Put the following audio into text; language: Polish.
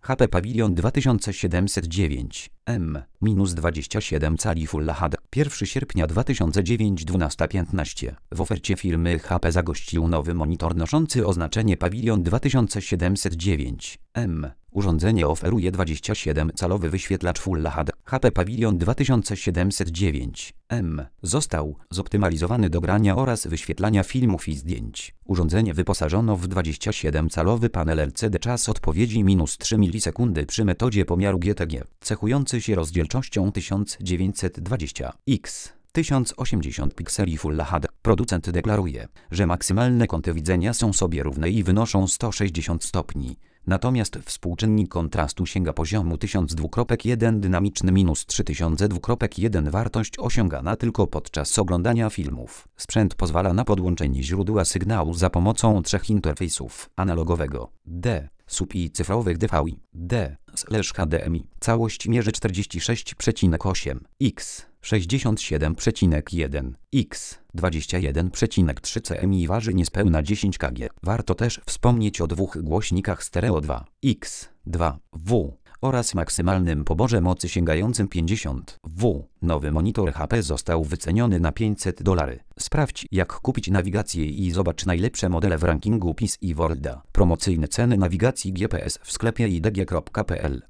HP Pavilion 2709 M-27 cali Full HD 1 sierpnia 2009 12:15. W ofercie firmy HP zagościł nowy monitor noszący oznaczenie Pavilion 2709 M. Urządzenie oferuje 27-calowy wyświetlacz Full HD. HP Pavilion 2709 M został zoptymalizowany do grania oraz wyświetlania filmów i zdjęć. Urządzenie wyposażono w 27-calowy panel LCD czas odpowiedzi -3 milisekundy przy metodzie pomiaru GTG, cechujący się rozdzielczością 1920x 1080 pikseli Full HD. Producent deklaruje, że maksymalne kąty widzenia są sobie równe i wynoszą 160 stopni. Natomiast współczynnik kontrastu sięga poziomu 1002.1 dynamiczny -3002.1 wartość osiągana tylko podczas oglądania filmów. Sprzęt pozwala na podłączenie źródła sygnału za pomocą trzech interfejsów: analogowego D, SUB i cyfrowych DVI D/HDMI. Całość mierzy 46,8 x 67,1 x 21,3 cm i waży niespełna 10 kg. Warto też wspomnieć o dwóch głośnikach stereo 2 x 2 W oraz maksymalnym poborze mocy sięgającym 50 W. Nowy monitor HP został wyceniony na $500. Sprawdź, jak kupić nawigację i zobacz najlepsze modele w rankingu PIS i Worlda. Promocyjne ceny nawigacji GPS w sklepie idg.pl.